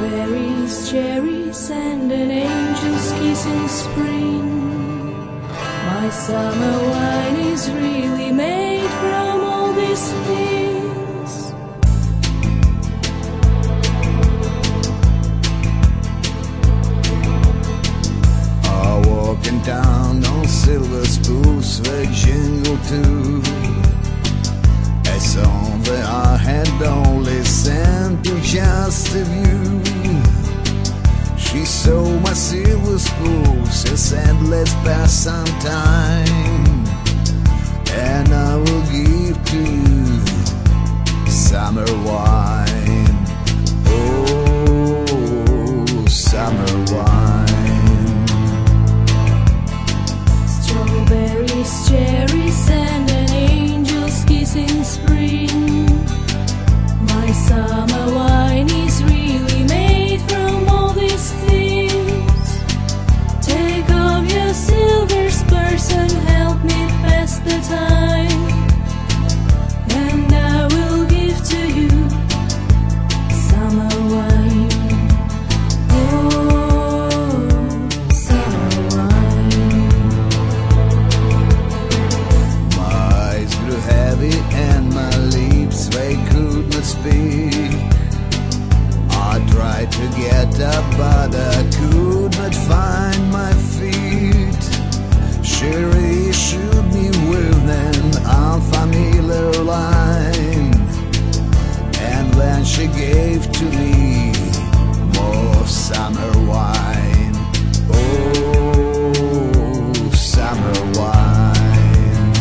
Strawberries, cherries, and an angel's kiss in spring. My summer wine is really made from all these things. Walking down on silver spools that jingle too. A song that I had only sent to just a view. She saw my silver spools and said, let's pass some time, and I will give to you summer wine. Oh, summer wine. Strawberries, cherries, and an angel's kiss in spring. My summer wine is really made from all these things. Take off your silver spurs and help me pass the time, and I will give to you summer wine. Oh, summer wine. My eyes grew heavy and my lips, they could not speak. I tried to get up but I could not find my feet. She reassured me with an unfamiliar line, and then she gave to me more summer wine. Oh, summer wine.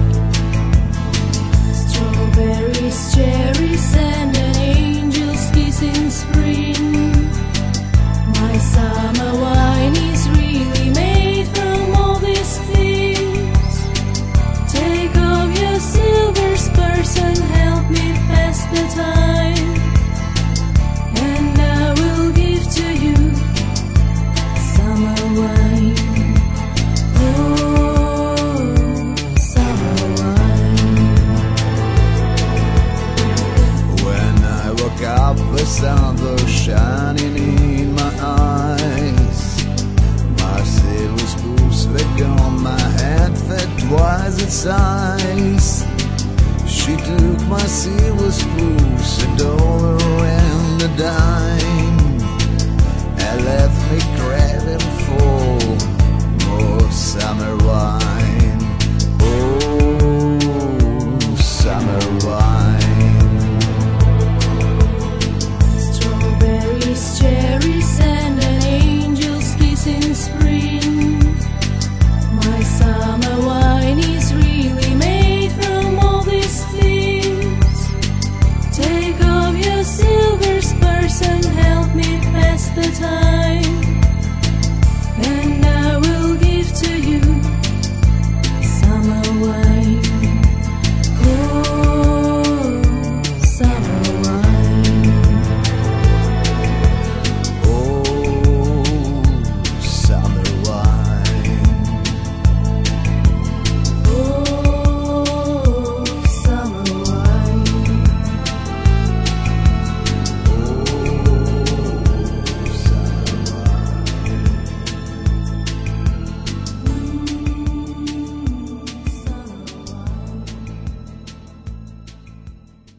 Strawberries, cherries, and an angel's kiss in spring. My summer wine is really made from all these things. Take off your silver spurs and help me pass the time, and I will give to you summer wine. Oh, summer wine. When I woke up, the sun was shining in my eyes. My silver spools were gone, my head fed twice its size. She took my silver spools, a dollar and a dime, and left me craving for more summer wine. Oh, summer wine. Strawberries, cherries, and an angel's kiss in spring. My summer wine is really made from all these things. Take off your silver spurs and help me pass the time, and